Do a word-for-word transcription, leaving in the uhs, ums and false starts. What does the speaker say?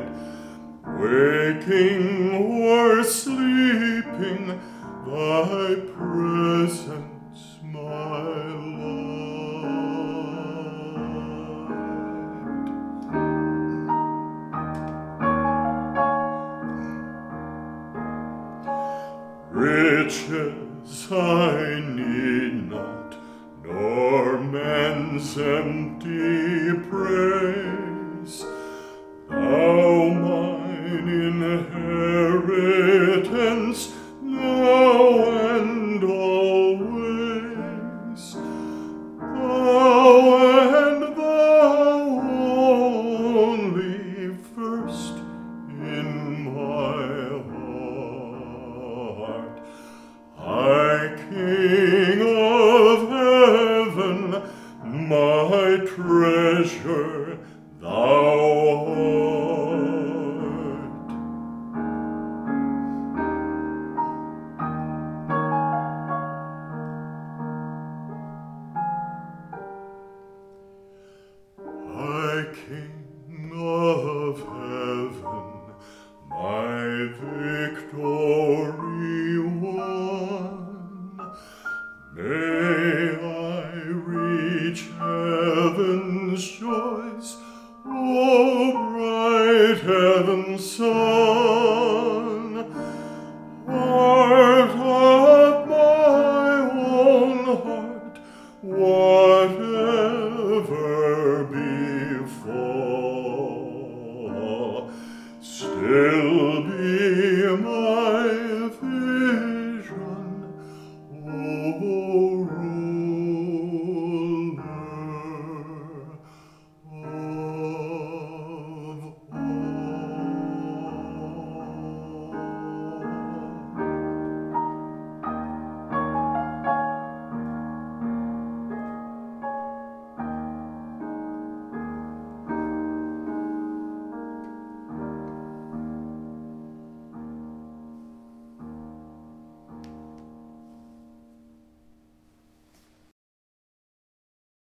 side, waking or sleeping, thy presence, my light. Riches I need not, nor man's empty praise. Thou mine inheritance, now and always. Thou and thou only first in my heart. High King of heaven, my treasure thou art. High King of heaven, my victory won, may I reach heaven's joys, O bright heaven's sun. Heart of my own heart, whatever befall, still be